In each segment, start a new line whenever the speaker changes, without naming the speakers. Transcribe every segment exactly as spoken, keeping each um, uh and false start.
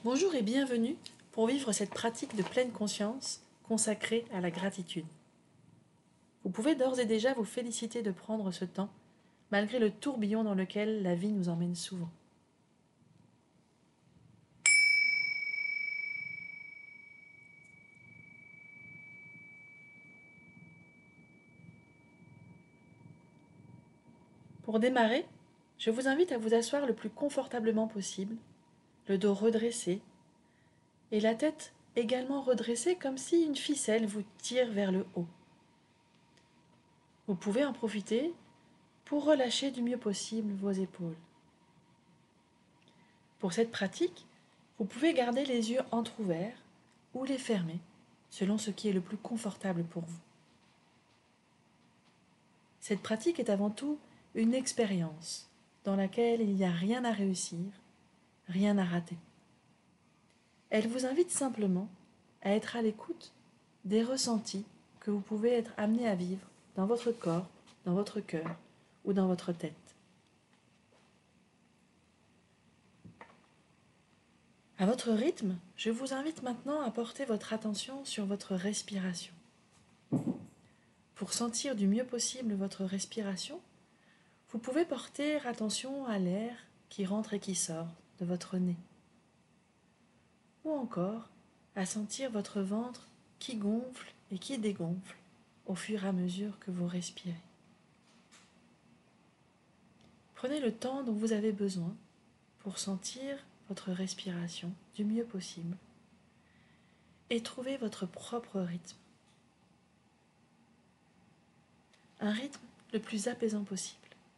Bonjour et bienvenue pour vivre cette pratique de pleine conscience consacrée à la gratitude. Vous pouvez d'ores et déjà vous féliciter de prendre ce temps, malgré le tourbillon dans lequel la vie nous emmène souvent. Pour démarrer, je vous invite à vous asseoir le plus confortablement possible, le dos redressé et la tête également redressée comme si une ficelle vous tire vers le haut. Vous pouvez en profiter pour relâcher du mieux possible vos épaules. Pour cette pratique, vous pouvez garder les yeux entr'ouverts ou les fermer, selon ce qui est le plus confortable pour vous. Cette pratique est avant tout une expérience dans laquelle il n'y a rien à réussir, rien à rater. Elle vous invite simplement à être à l'écoute des ressentis que vous pouvez être amené à vivre dans votre corps, dans votre cœur ou dans votre tête. À votre rythme, je vous invite maintenant à porter votre attention sur votre respiration. Pour sentir du mieux possible votre respiration, vous pouvez porter attention à l'air qui rentre et qui sort de votre nez. Ou encore à sentir votre ventre qui gonfle et qui dégonfle au fur et à mesure que vous respirez. Prenez le temps dont vous avez besoin pour sentir votre respiration du mieux possible et trouvez votre propre rythme. Un rythme le plus apaisant possible.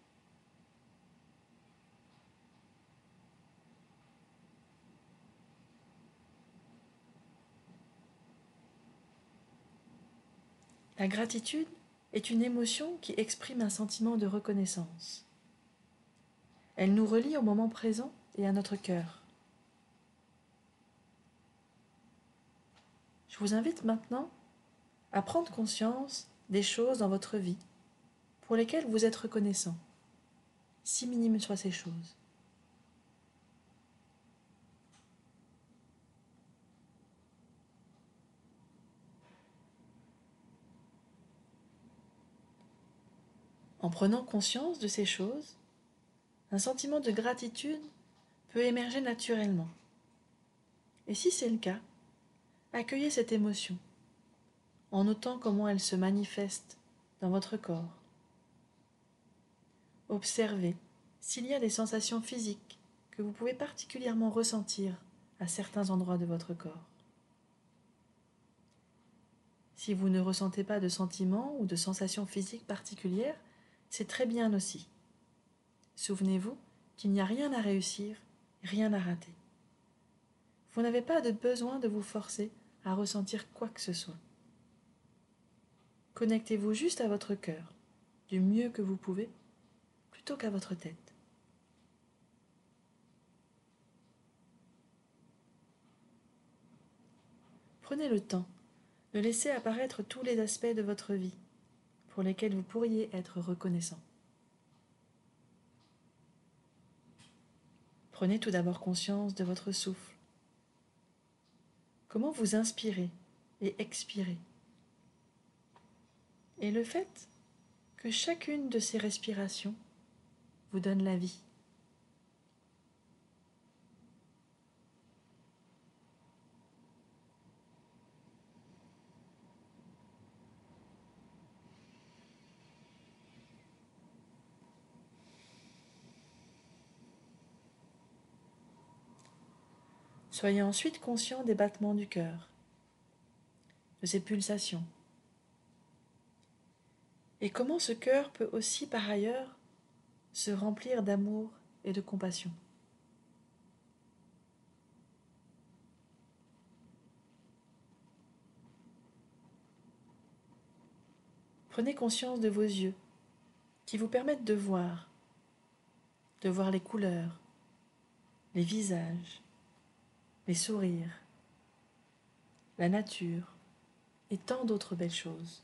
La gratitude est une émotion qui exprime un sentiment de reconnaissance. Elle nous relie au moment présent et à notre cœur. Je vous invite maintenant à prendre conscience des choses dans votre vie pour lesquelles vous êtes reconnaissant, si minimes soient ces choses. En prenant conscience de ces choses, un sentiment de gratitude peut émerger naturellement. Et si c'est le cas, accueillez cette émotion en notant comment elle se manifeste dans votre corps. Observez s'il y a des sensations physiques que vous pouvez particulièrement ressentir à certains endroits de votre corps. Si vous ne ressentez pas de sentiments ou de sensations physiques particulières, c'est très bien aussi. Souvenez-vous qu'il n'y a rien à réussir, rien à rater. Vous n'avez pas de besoin de vous forcer à ressentir quoi que ce soit. Connectez-vous juste à votre cœur, du mieux que vous pouvez, plutôt qu'à votre tête. Prenez le temps de laisser apparaître tous les aspects de votre vie pour lesquels vous pourriez être reconnaissant. Prenez tout d'abord conscience de votre souffle. Comment vous inspirez et expirez. Et le fait que chacune de ces respirations vous donne la vie. Soyez ensuite conscient des battements du cœur, de ses pulsations. Et comment ce cœur peut aussi, par ailleurs, se remplir d'amour et de compassion. Prenez conscience de vos yeux, qui vous permettent de voir, de voir les couleurs, les visages, les sourires, la nature et tant d'autres belles choses.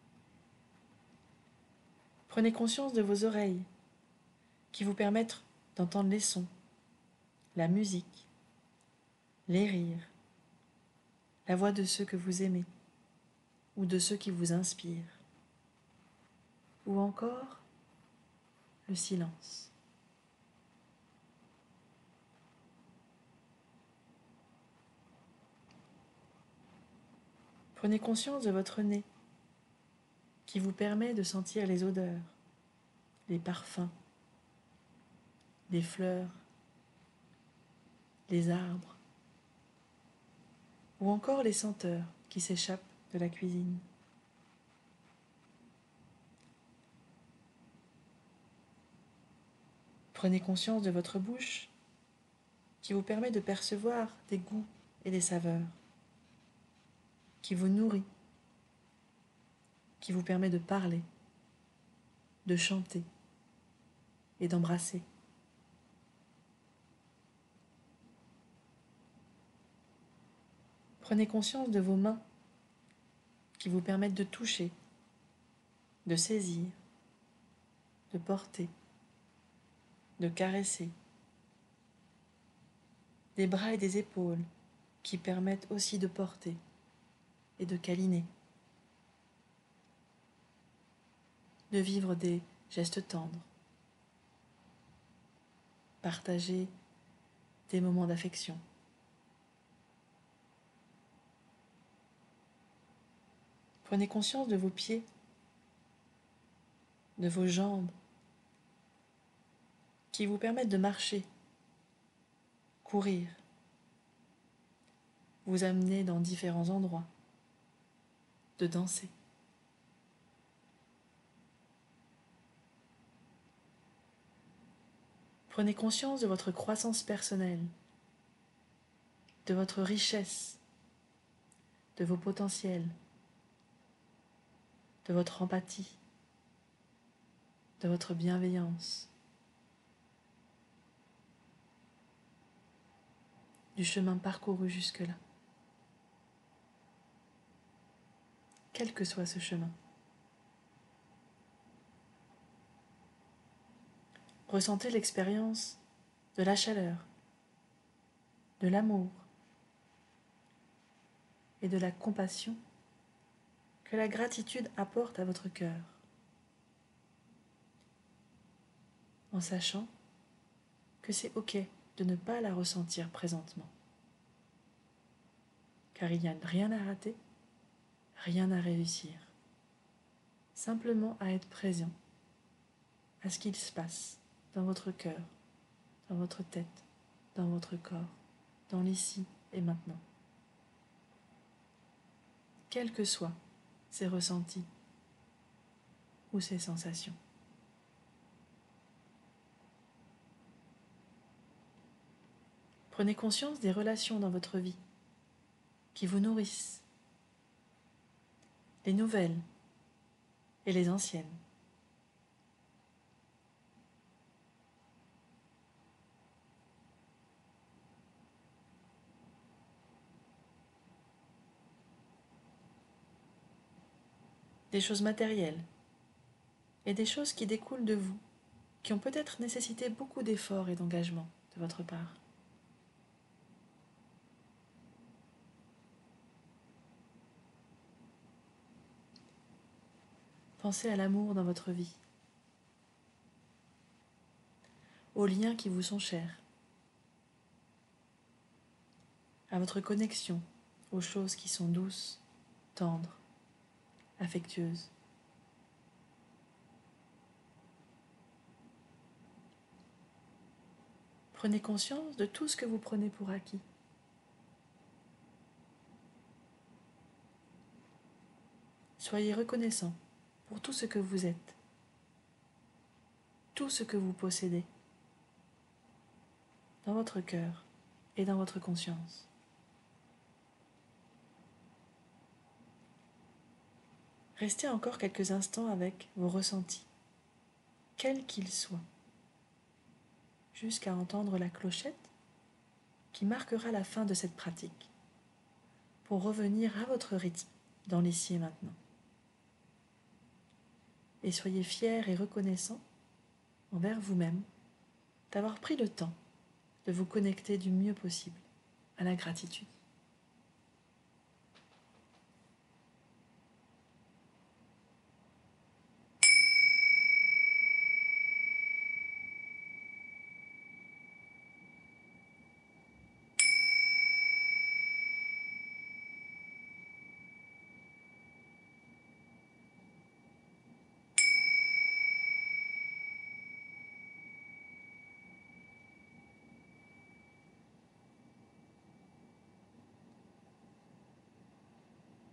Prenez conscience de vos oreilles, qui vous permettent d'entendre les sons, la musique, les rires, la voix de ceux que vous aimez ou de ceux qui vous inspirent, ou encore le silence. Prenez conscience de votre nez qui vous permet de sentir les odeurs, les parfums, les fleurs, les arbres, ou encore les senteurs qui s'échappent de la cuisine. Prenez conscience de votre bouche qui vous permet de percevoir des goûts et des saveurs, qui vous nourrit, qui vous permet de parler, de chanter et d'embrasser. Prenez conscience de vos mains qui vous permettent de toucher, de saisir, de porter, de caresser. Des bras et des épaules qui permettent aussi de porter et de câliner. De vivre des gestes tendres. Partager des moments d'affection. Prenez conscience de vos pieds, de vos jambes, qui vous permettent de marcher, courir, vous amener dans différents endroits, de danser. Prenez conscience de votre croissance personnelle, de votre richesse, de vos potentiels, de votre empathie, de votre bienveillance, du chemin parcouru jusque-là. Quel que soit ce chemin. Ressentez l'expérience de la chaleur, de l'amour et de la compassion que la gratitude apporte à votre cœur, en sachant que c'est ok de ne pas la ressentir présentement, car il n'y a rien à rater, rien à réussir, simplement à être présent à ce qu'il se passe dans votre cœur, dans votre tête, dans votre corps, dans l'ici et maintenant. Quels que soient ces ressentis ou ces sensations. Prenez conscience des relations dans votre vie qui vous nourrissent, les nouvelles et les anciennes. Des choses matérielles et des choses qui découlent de vous, qui ont peut-être nécessité beaucoup d'efforts et d'engagement de votre part. Pensez à l'amour dans votre vie, aux liens qui vous sont chers, à votre connexion aux choses qui sont douces, tendres, affectueuses. Prenez conscience de tout ce que vous prenez pour acquis. Soyez reconnaissant pour tout ce que vous êtes, tout ce que vous possédez, dans votre cœur et dans votre conscience. Restez encore quelques instants avec vos ressentis, quels qu'ils soient, jusqu'à entendre la clochette qui marquera la fin de cette pratique, pour revenir à votre rythme dans l'ici et maintenant. Et soyez fiers et reconnaissants envers vous-même d'avoir pris le temps de vous connecter du mieux possible à la gratitude.